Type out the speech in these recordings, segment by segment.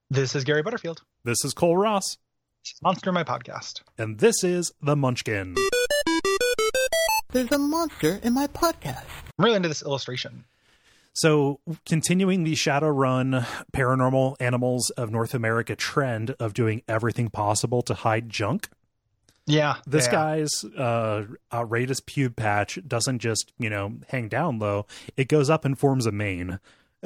This is Gary Butterfield. This is Cole Ross. This is Monster My Podcast. And this is The Munchkin. There's a monster in my podcast. I'm really into this illustration. So, continuing the Shadowrun Paranormal Animals of North America trend of doing everything possible to hide junk. Yeah. This guy's outrageous pube patch doesn't just, hang down low. It goes up and forms a mane.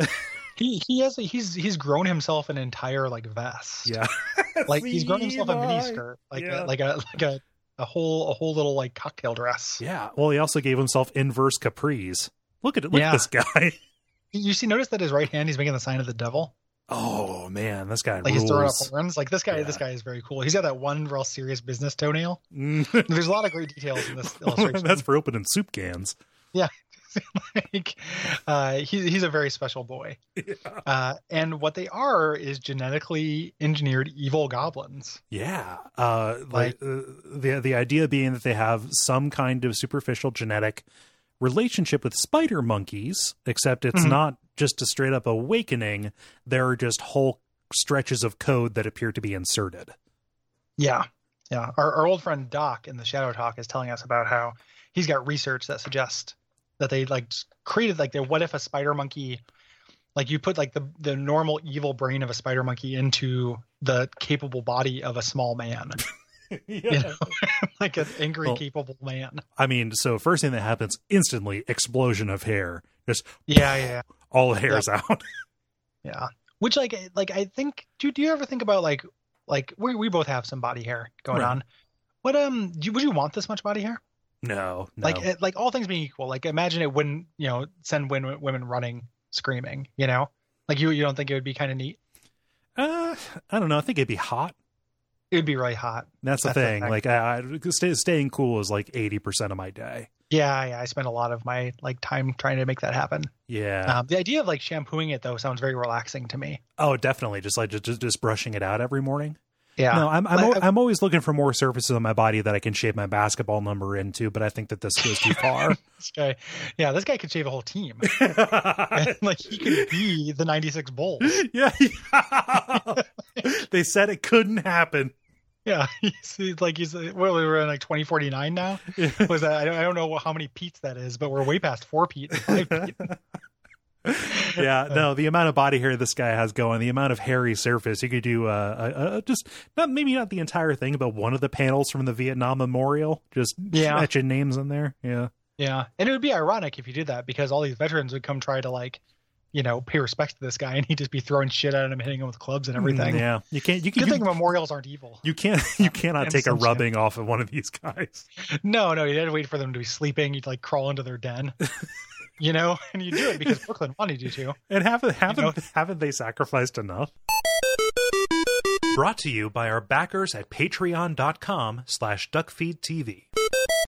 He's grown himself an entire vest. Yeah. He's grown himself a mini skirt. A whole little cocktail dress. Yeah. Well, he also gave himself inverse capris. Look at this guy. Notice that his right hand, he's making the sign of the devil. Oh man, this guy rules. He's throwing up horns. This guy is very cool. He's got that one real serious business tonenail. There's a lot of great details in this illustration. That's for opening soup cans. Yeah. He's a very special boy. Yeah. And what they are is genetically engineered evil goblins. Yeah. The idea being that they have some kind of superficial genetic relationship with spider monkeys, except it's not just a straight up awakening. There are just whole stretches of code that appear to be inserted. Yeah. Yeah. Our old friend Doc in the Shadow Talk is telling us about how he's got research that suggests that they created what if a spider monkey, you put the normal evil brain of a spider monkey into the capable body of a small man. Yeah. An angry, capable man. I mean, so first thing that happens instantly, explosion of hair. Just all the hair's out. Yeah. Which I think, do you ever think about we both have some body hair going on. What would you want this much body hair? No. All things being equal, imagine it wouldn't, send women running, screaming, you don't think it would be kind of neat? I don't know. I think it'd be hot. It'd be really hot. That's the thing. Staying cool is 80% of my day. Yeah. I spend a lot of my time trying to make that happen. Yeah. The idea of shampooing it though sounds very relaxing to me. Oh, definitely. Just brushing it out every morning. Yeah. No, I'm always looking for more surfaces on my body that I can shape my basketball number into, but I think that this goes too far. This guy could shave a whole team. He could be the 96 Bulls. Yeah. They said it couldn't happen. Yeah, we were in 2049 now. Was that? I don't know how many Pete's that is, but we're way past 4 Pete and 5 Pete. Yeah, no, the amount of body hair this guy has going, the amount of hairy surface, you could do maybe not the entire thing, but one of the panels from the Vietnam Memorial, just etching names in there. Yeah. Yeah. And it would be ironic if you did that, because all these veterans would come try to pay respect to this guy, and he'd just be throwing shit at him, hitting him with clubs and everything. Yeah. You Good thing memorials aren't evil. You cannot take a rubbing off of one of these guys. No, you had to wait for them to be sleeping. You'd crawl into their den. And you do it because Brooklyn wanted you to. And haven't they sacrificed enough? Brought to you by our backers at patreon.com/duckfeedtv.